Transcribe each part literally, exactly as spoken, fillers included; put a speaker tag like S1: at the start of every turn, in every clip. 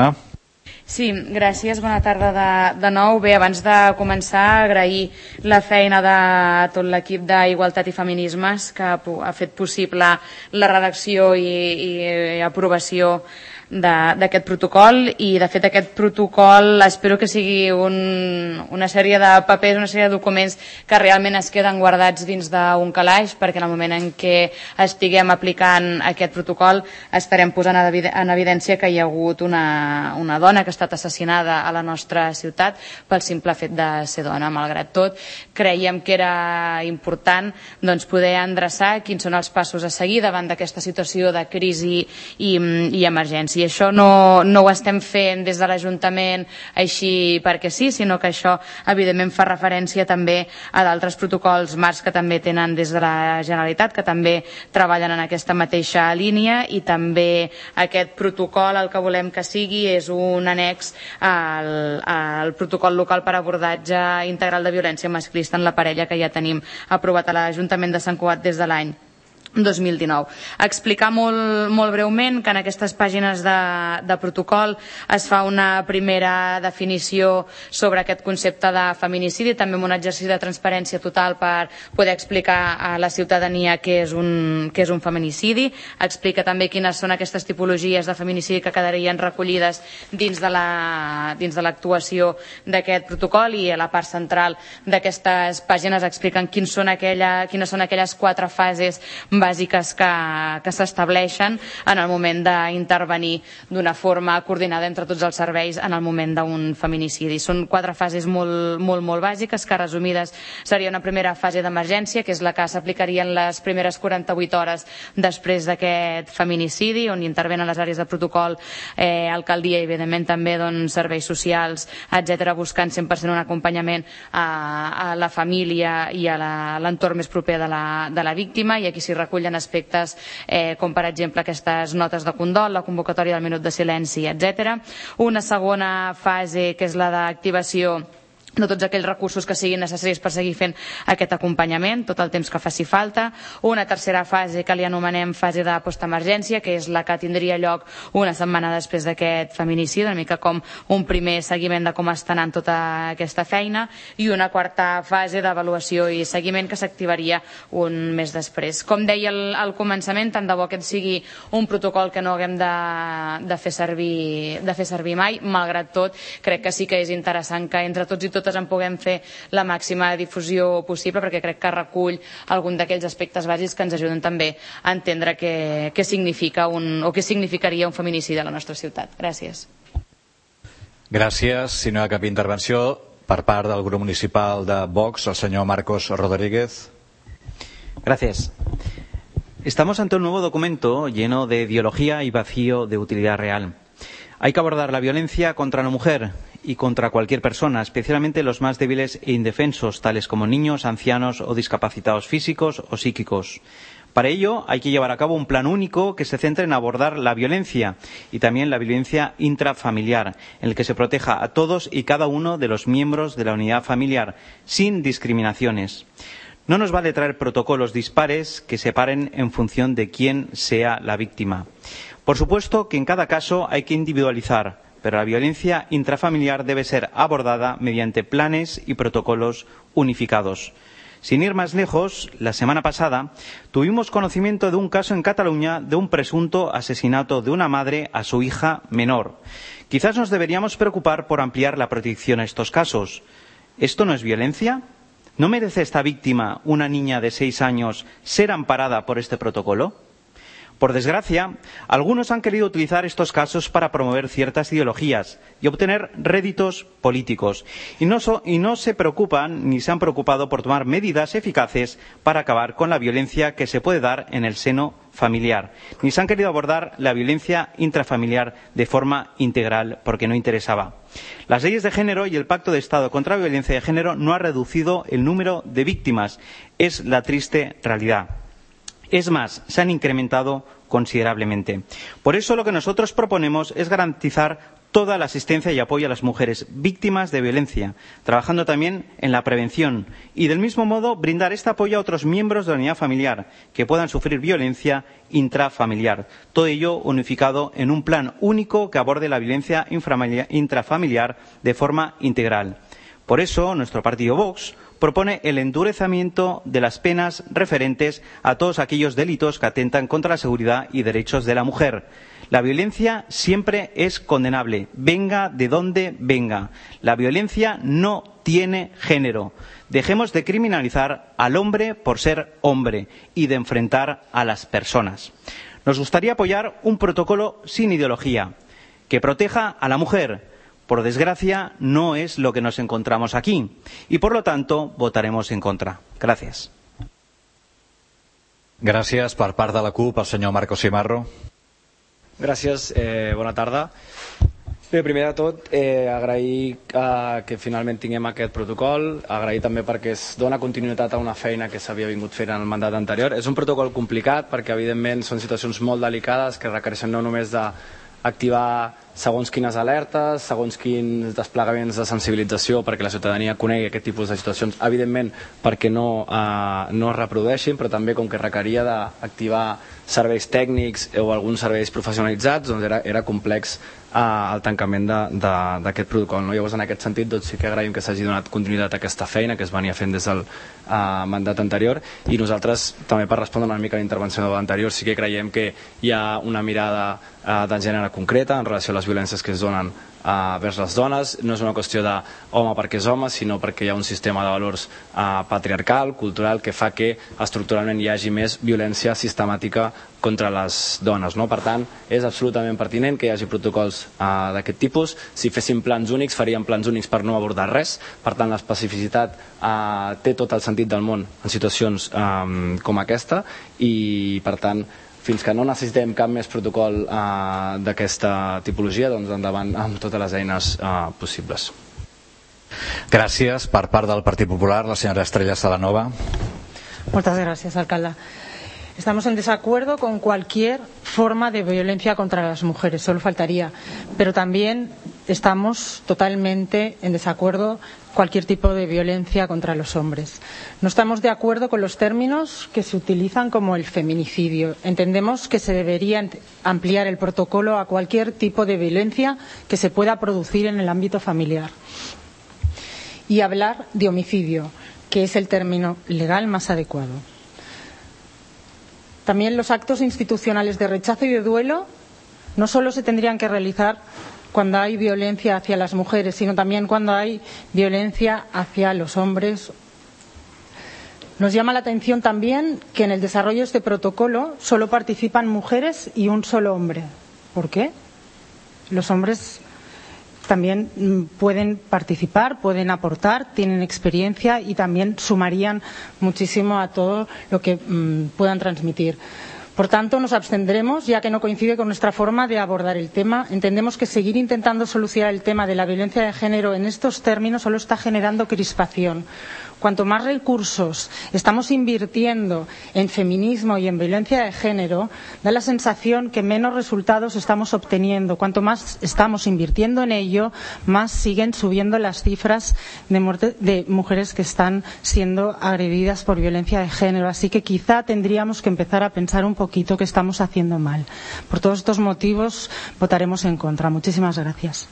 S1: Carme.
S2: Sí, gràcies, bona tarda de, de nou. Bé, abans de començar, agrair la feina de tot l'equip d'Igualtat i Feminismes que ha fet possible la redacció i, i aprovació d'aquest protocol, i de fet aquest protocol espero que sigui un, una sèrie de papers, una sèrie de documents que realment es queden guardats dins d'un calaix, perquè en el moment en què estiguem aplicant aquest protocol estarem posant en evidència que hi ha hagut una, una dona que ha estat assassinada a la nostra ciutat pel simple fet de ser dona. Malgrat tot, creiem que era important doncs, poder endreçar quins són els passos a seguir davant d'aquesta situació de crisi i, i emergència. I això no, no ho estem fent des de l'Ajuntament així perquè sí, sinó que això evidentment fa referència també a d'altres protocols marcs que també tenen des de la Generalitat, que també treballen en aquesta mateixa línia, i també aquest protocol el que volem que sigui és un annex al, al protocol local per abordatge integral de violència masclista en la parella que ja tenim aprovat a l'Ajuntament de Sant Cugat des de l'any dos mil dinou. Explicar molt, molt breument que en aquestes pàgines de, de protocol es fa una primera definició sobre aquest concepte de feminicidi, també amb un exercici de transparència total per poder explicar a la ciutadania què és un, què és un feminicidi. Explica també quines són aquestes tipologies de feminicidi que quedarien recollides dins de la, dins de l'actuació d'aquest protocol, i a la part central d'aquestes pàgines expliquen quins són aquella, quines són aquelles quatre fases bàsiques que, que s'estableixen en el moment d'intervenir d'una forma coordinada entre tots els serveis en el moment d'un feminicidi. Són quatre fases molt, molt, molt bàsiques que resumides seria una primera fase d'emergència, que és la que s'aplicaria en les primeres quaranta-vuit hores després d'aquest feminicidi, on intervenen les àrees de protocol, eh, alcaldia i evidentment també doncs, serveis socials, etcètera, buscant cent per cent un acompanyament a, a la família i a l'entorn més proper de la, de la víctima, i aquí s'hi recullen aspectes eh, com per exemple aquestes notes de condol, la convocatòria del minut de silenci, etcètera. Una segona fase, que és la d'activació de tots aquells recursos que siguin necessaris per seguir fent aquest acompanyament tot el temps que faci falta. Una tercera fase que li anomenem fase de postemergència, que és la que tindria lloc una setmana després d'aquest feminicidi, una mica com un primer seguiment de com està anant tota aquesta feina, i una quarta fase d'avaluació i seguiment que s'activaria un mes després. Com deia al, al començament, tant de bo aquest sigui un protocol que no haguem de, de, fer servir, de fer servir mai. Malgrat tot, crec que sí que és interessant que entre tots i totes en puguem fer la màxima difusió possible, perquè crec que recull algun d'aquells aspectes bàsics que ens ajuden també a entendre què, què significa un, o què significaria un feminicidi a la nostra ciutat. Gràcies.
S1: Gràcies. Si no hi ha cap intervenció per part del grup municipal de Vox, el senyor Marcos Rodríguez.
S3: Gracias. Estamos ante un nuevo documento lleno de ideología y vacío de utilidad real. Hay que abordar la violencia contra la mujer y contra cualquier persona, especialmente los más débiles e indefensos, tales como niños, ancianos o discapacitados físicos o psíquicos. Para ello hay que llevar a cabo un plan único que se centre en abordar la violencia y también la violencia intrafamiliar, en el que se proteja a todos y cada uno de los miembros de la unidad familiar, sin discriminaciones. No nos vale traer protocolos dispares que separen en función de quién sea la víctima. Por supuesto que en cada caso hay que individualizar, pero la violencia intrafamiliar debe ser abordada mediante planes y protocolos unificados. Sin ir más lejos, la semana pasada tuvimos conocimiento de un caso en Cataluña de un presunto asesinato de una madre a su hija menor. Quizás nos deberíamos preocupar por ampliar la protección a estos casos. ¿Esto no es violencia? ¿No merece esta víctima, una niña de seis años, ser amparada por este protocolo? Por desgracia, algunos han querido utilizar estos casos para promover ciertas ideologías y obtener réditos políticos, y no, so, y no se preocupan ni se han preocupado por tomar medidas eficaces para acabar con la violencia que se puede dar en el seno familiar, ni se han querido abordar la violencia intrafamiliar de forma integral porque no interesaba. Las leyes de género y el Pacto de Estado contra la Violencia de Género no han reducido el número de víctimas, es la triste realidad. Es más, se han incrementado considerablemente. Por eso lo que nosotros proponemos es garantizar toda la asistencia y apoyo a las mujeres víctimas de violencia, trabajando también en la prevención y, del mismo modo, brindar este apoyo a otros miembros de la unidad familiar que puedan sufrir violencia intrafamiliar. Todo ello unificado en un plan único que aborde la violencia intrafamiliar de forma integral. Por eso, nuestro partido Vox propone el endurecimiento de las penas referentes a todos aquellos delitos que atentan contra la seguridad y derechos de la mujer. La violencia siempre es condenable, venga de donde venga. La violencia no tiene género. Dejemos de criminalizar al hombre por ser hombre y de enfrentar a las personas. Nos gustaría apoyar un protocolo sin ideología, que proteja a la mujer. Por desgracia, no es lo que nos encontramos aquí y, por lo tanto, votaremos en contra. Gracias.
S1: Gràcies. Per part de la CUP, el senyor Marcos Simarro.
S4: Gràcies, eh, bona tarda. Bé, primer de tot, eh, agrair eh, que finalment tinguem aquest protocol, agrair també perquè es dona continuïtat a una feina que s'havia vingut fent en el mandat anterior. És un protocol complicat perquè, evidentment, són situacions molt delicades que requereixen no només d'activar segons quines alertes, segons quins desplegaments de sensibilització perquè la ciutadania conegui aquest tipus de situacions, evidentment perquè no, eh, no es reprodueixin, però també com que requeria d'activar serveis tècnics o alguns serveis professionalitzats, doncs era, era complex eh, el tancament d'aquest protocol. No? Llavors, en aquest sentit, doncs, sí que agraïm que s'hagi donat continuïtat a aquesta feina que es venia fent des del eh, mandat anterior, i nosaltres, també per respondre una mica a la intervenció de l'anterior, sí que creiem que hi ha una mirada eh, de gènere concreta en relació a les violències que es donen uh, vers les dones. No és una qüestió d'home perquè és home, sinó perquè hi ha un sistema de valors uh, patriarcal, cultural, que fa que estructuralment hi hagi més violència sistemàtica contra les dones. No? Per tant, és absolutament pertinent que hi hagi protocols uh, d'aquest tipus. Si féssim plans únics, faríem plans únics per no abordar res. Per tant, l'especificitat uh, té tot el sentit del món en situacions um, com aquesta, i per tant, fins que no necessitem cap més protocol eh, d'aquesta tipologia, doncs endavant amb totes les eines eh, possibles.
S1: Gràcies. Per part del Partit Popular, la senyora Estrella Salanova.
S5: Muchas gracias, alcalde. Estamos en desacuerdo con cualquier forma de violencia contra las mujeres, solo faltaría, pero también estamos totalmente en desacuerdo con cualquier tipo de violencia contra los hombres. No estamos de acuerdo con los términos que se utilizan como el feminicidio. Entendemos que se debería ampliar el protocolo a cualquier tipo de violencia que se pueda producir en el ámbito familiar. Y hablar de homicidio, que es el término legal más adecuado. También los actos institucionales de rechazo y de duelo no solo se tendrían que realizar cuando hay violencia hacia las mujeres, sino también cuando hay violencia hacia los hombres. Nos llama la atención también que en el desarrollo de este protocolo solo participan mujeres y un solo hombre. ¿Por qué? Los hombres también pueden participar, pueden aportar, tienen experiencia y también sumarían muchísimo a todo lo que mmm, puedan transmitir. Por tanto, nos abstendremos, ya que no coincide con nuestra forma de abordar el tema. Entendemos que seguir intentando solucionar el tema de la violencia de género en estos términos solo está generando crispación. Cuanto más recursos estamos invirtiendo en feminismo y en violencia de género, da la sensación que menos resultados estamos obteniendo. Cuanto más estamos invirtiendo en ello, más siguen subiendo las cifras de muerte de mujeres que están siendo agredidas por violencia de género. Así que quizá tendríamos que empezar a pensar un poquito que estamos haciendo mal. Por todos estos motivos votaremos en contra. Muchísimas gracias.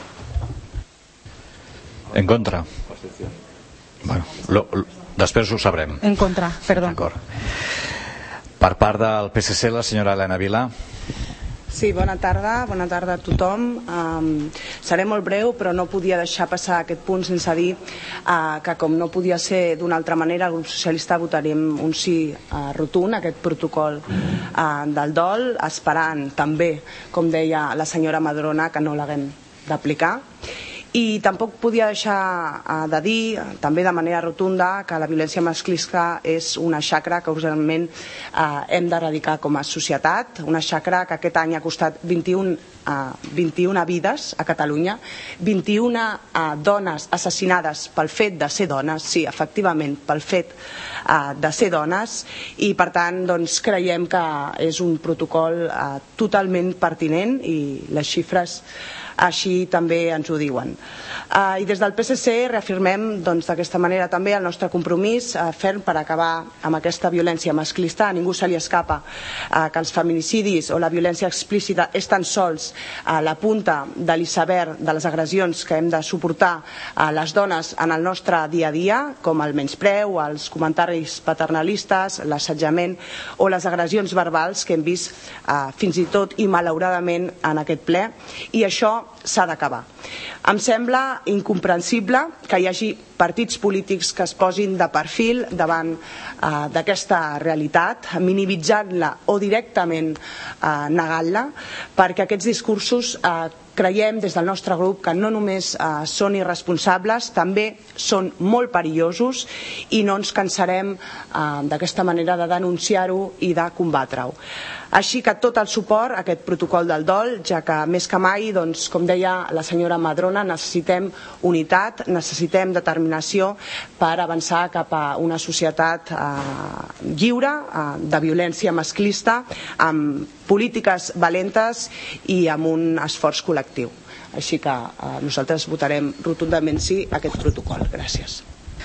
S1: En contra. Bueno, lo, lo, després ho sabrem.
S5: En contra, perdó.
S1: D'acord. Per part del P S C, la senyora Elena Vila.
S6: Sí, bona tarda, bona tarda a tothom. Um, seré molt breu, però no podia deixar passar aquest punt sense dir uh, que, com no podia ser d'una altra manera, el grup socialista votarem un sí uh, rotund a aquest protocol uh, del dol, esperant també, com deia la senyora Madrona, que no l'haguem d'aplicar. I tampoc podia deixar de dir, també de manera rotunda, que la violència masclista és una xacra que urgentment eh, hem d'erradicar com a societat, una xacra que aquest any ha costat vint-i-una, eh, vint-i-una vides a Catalunya, vint-i-una eh, dones assassinades pel fet de ser dones, sí, efectivament, pel fet eh, de ser dones, i per tant doncs, creiem que és un protocol eh, totalment pertinent, i les xifres així també ens ho diuen. I des del P S C reafirmem d'aquesta manera també el nostre compromís ferm per acabar amb aquesta violència masclista. A ningú se li escapa que els feminicidis o la violència explícita és tan sols la punta de l'iceberg de les agressions que hem de suportar a les dones en el nostre dia a dia, com el menyspreu, els comentaris paternalistes, l'assetjament o les agressions verbals que hem vist fins i tot i malauradament en aquest ple, i això s'ha d'acabar. Em sembla incomprensible que hi hagi partits polítics que es posin de perfil davant d'aquesta realitat, minimitzant-la o directament negant-la, perquè aquests discursos creiem des del nostre grup que no només són irresponsables, també són molt perillosos i no ens cansarem d'aquesta manera de denunciar-ho i de combatre-ho. Així que tot el suport a aquest protocol del dol, ja que més que mai, doncs, com deia la senyora Madrona, necessitem unitat, necessitem determinació per avançar cap a una societat eh, lliure eh, de violència masclista, amb polítiques valentes i amb un esforç col·lectiu. Així que eh, nosaltres votarem rotundament sí a aquest protocol. Gràcies.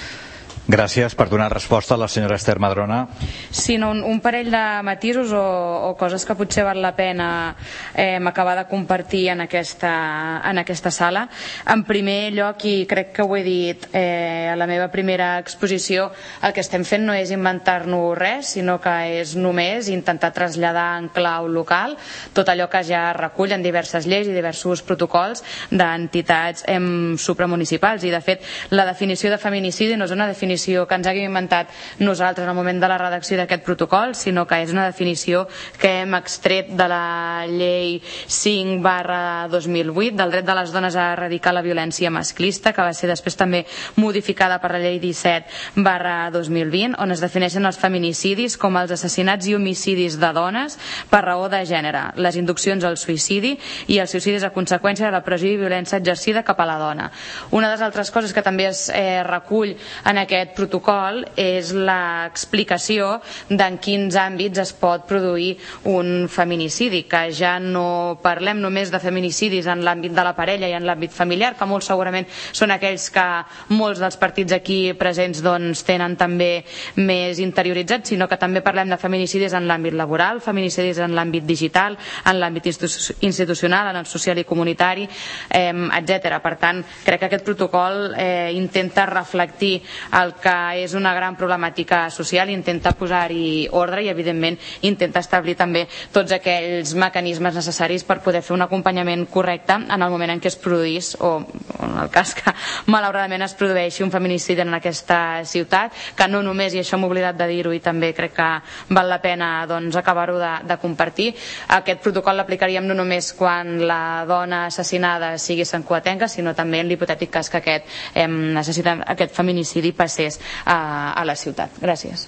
S1: Gràcies. Per donar resposta a la senyora Esther Madrona.
S2: Sí, no, un, un parell de matisos o, o coses que potser val la pena eh, acabar de compartir en aquesta, en aquesta sala. En primer lloc, i crec que ho he dit eh, a la meva primera exposició, el que estem fent no és inventar-nos res, sinó que és només intentar traslladar en clau local tot allò que ja recull en diverses lleis i diversos protocols d'entitats eh, supramunicipals. I de fet, la definició de feminicidi no és una definició que ens haguem inventat nosaltres en el moment de la redacció d'aquest protocol, sinó que és una definició que hem extret de la llei cinc barra dos mil vuit del dret de les dones a erradicar la violència masclista, que va ser després també modificada per la llei disset barra dos mil vint, on es defineixen els feminicidis com els assassinats i homicidis de dones per raó de gènere, les induccions al suïcidi i els suïcidis a conseqüència de la pressió i violència exercida cap a la dona. Una de les altres coses que també es eh, recull en aquest protocol és l'explicació d'en quins àmbits es pot produir un feminicidi, que ja no parlem només de feminicidis en l'àmbit de la parella i en l'àmbit familiar, que molt segurament són aquells que molts dels partits aquí presents doncs, tenen també més interioritzats, sinó que també parlem de feminicidis en l'àmbit laboral, feminicidis en l'àmbit digital, en l'àmbit institucional, en el social i comunitari, eh, etcètera. Per tant, crec que aquest protocol eh, intenta reflectir el que és una gran problemàtica social, intenta posar-hi ordre i evidentment intenta establir també tots aquells mecanismes necessaris per poder fer un acompanyament correcte en el moment en què es produís, o en el cas que malauradament es produeixi un feminicidi en aquesta ciutat, que no només, i això m'he oblidat de dir-ho i també crec que val la pena doncs, acabar-ho de, de compartir, aquest protocol l'aplicaríem no només quan la dona assassinada sigui santcugatenca, sinó també en l'hipotètic cas que aquest, eh, necessita, aquest feminicidi passés a, a la ciutat. Gràcies.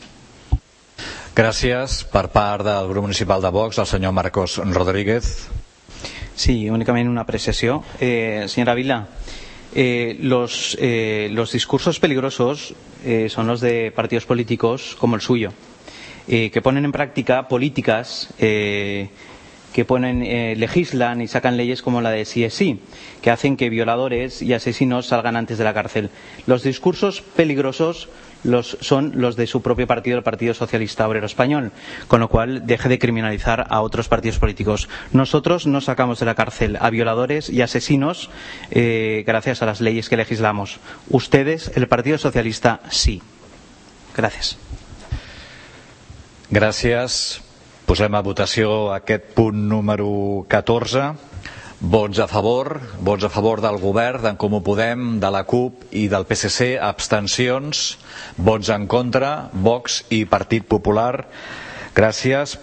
S1: Gràcies. Per part del grup municipal de Vox, el senyor Marcos Rodríguez.
S3: Sí, únicamente una apreciación. Eh, señora Vila, eh, los, eh, los discursos peligrosos eh, son los de partidos políticos como el suyo, eh, que ponen en práctica políticas eh, que ponen, eh, legislan y sacan leyes como la de sí es sí, que hacen que violadores y asesinos salgan antes de la cárcel. Los discursos peligrosos los, son los de su propio partido, el Partido Socialista Obrero Español, con lo cual deje de criminalizar a otros partidos políticos. Nosotros no sacamos de la cárcel a violadores y asesinos eh, gracias a las leyes que legislamos. Ustedes, el Partido Socialista, sí. Gracias.
S1: Gràcies. Posem a votació aquest punt número catorze. Vots a favor, vots a favor del govern, d'en Comú Podem, de la CUP i del P S C, abstencions, vots en contra, Vox i Partit Popular. Gràcies.